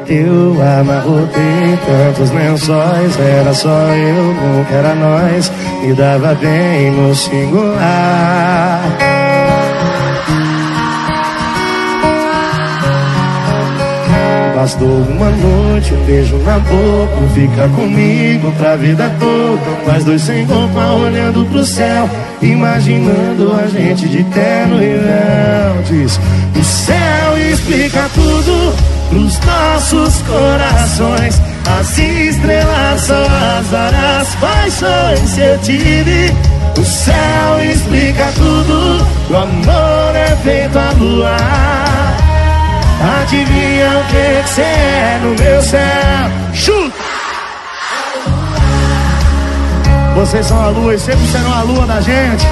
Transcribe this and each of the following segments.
Eu amarrotei tantos lençóis, era só eu, nunca era nós. Me dava bem no singular. Bastou uma noite, um beijo na boca, fica comigo pra vida toda. Nós dois sem roupa, olhando pro céu, imaginando a gente de terno e véu. Diz, o céu explica tudo pros nossos corações. As estrelas são as várias paixões que eu tive. O céu explica tudo, o amor é feito a luar. Adivinha o que cê é no meu céu? Chuta! Vocês são a lua e sempre serão a lua da gente.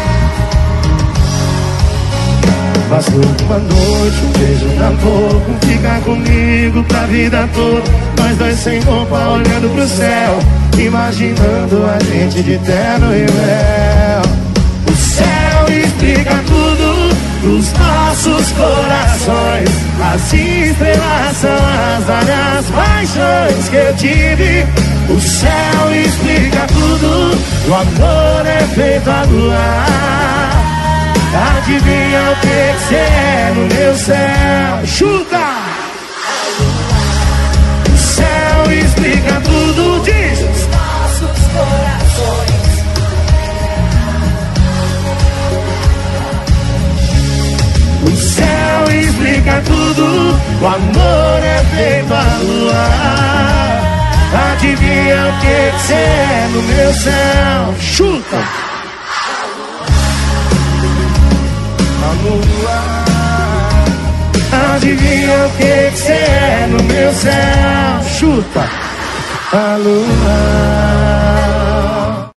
Bastou uma noite, um beijo na boca, ficar comigo pra vida toda. Nós dois sem roupa, olhando pro céu, imaginando a gente de terno e véu. O céu explica tudo pros nossos corações. As estrelas são as várias paixões que eu tive. O céu explica tudo, o amor é feito a luar. Adivinha o que cê é no meu céu? Chuta! O céu explica tudo, diz os nossos corações. O céu explica tudo, o amor é feito a luar. Adivinha o que cê é no meu céu? Chuta! Adivinha o que cê é no meu céu? Chuta! A lua.